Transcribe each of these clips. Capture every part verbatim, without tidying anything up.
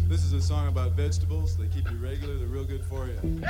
This is a song about vegetables. They keep you regular, they're real good for you.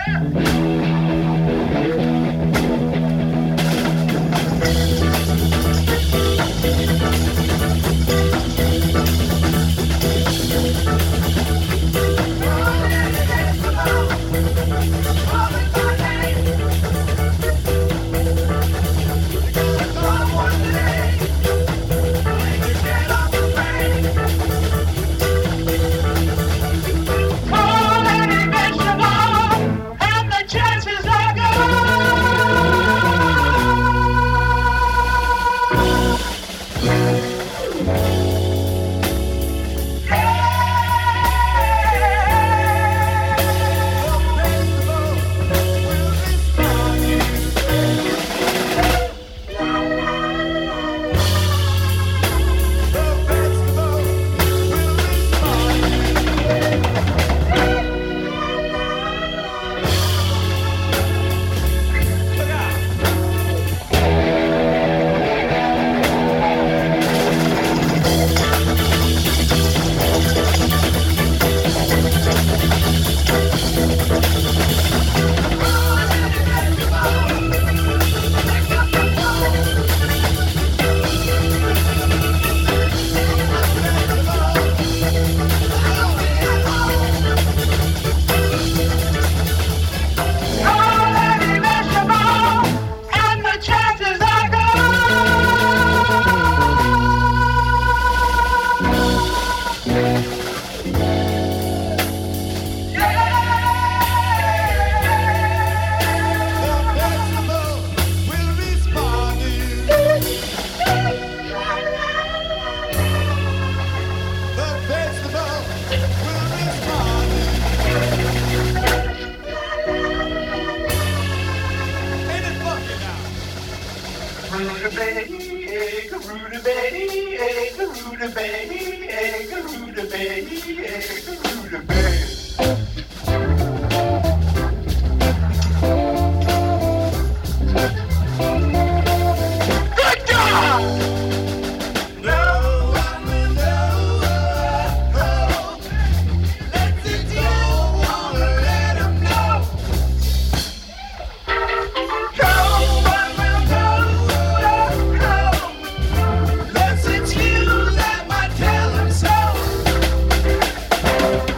Let's excuse that my tell 'em so.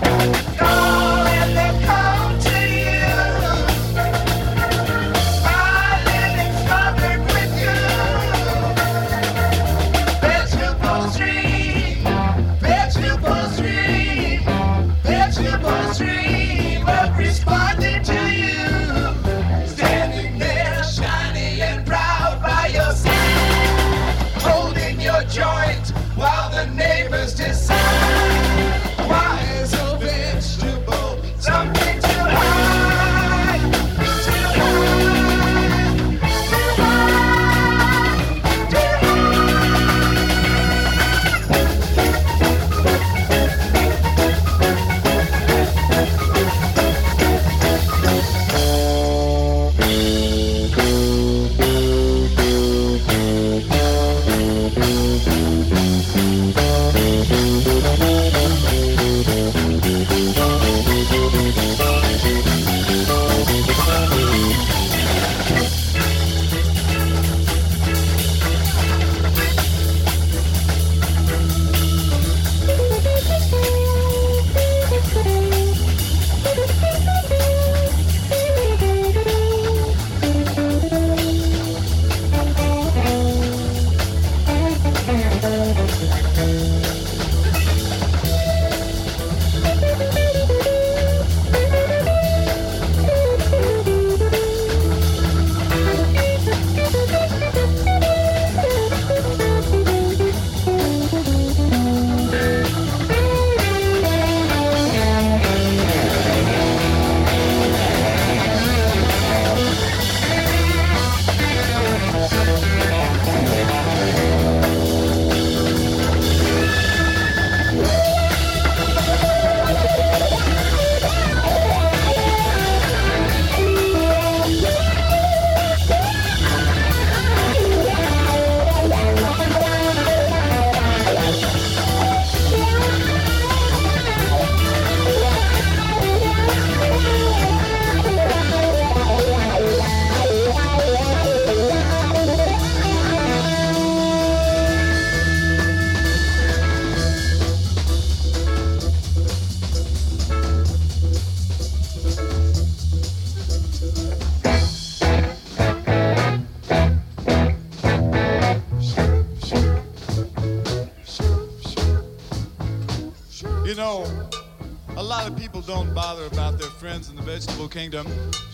know, a lot of people don't bother about their friends in the vegetable kingdom.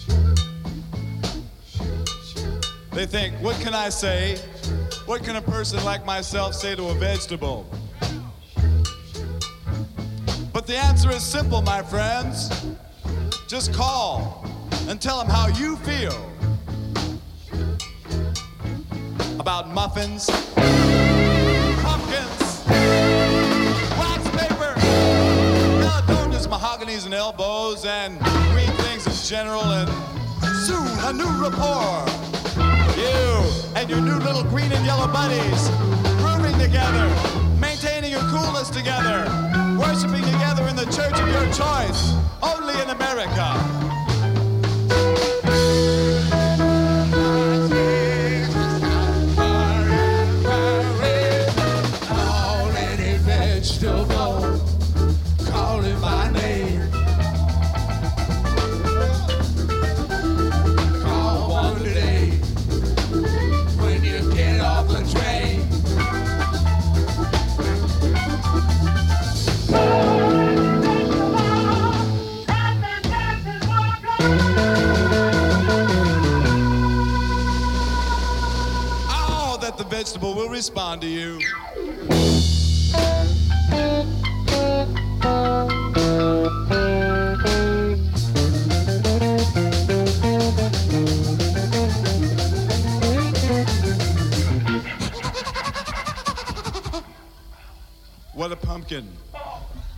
They think, what can I say? What can a person like myself say to a vegetable? But the answer is simple, my friends. Just call and tell them how you feel about muffins, pumpkins, wax paper, Caledonians, mahoganies, and elbows, and green things in general, and soon a new rapport. You and your new little green and yellow buddies, grooving together, maintaining your coolness together, worshiping together in the church of your choice, only in America. Call any vegetable, call him by name. Call one today when you get off the train. Oh, that the vegetable will respond to you. What a pumpkin.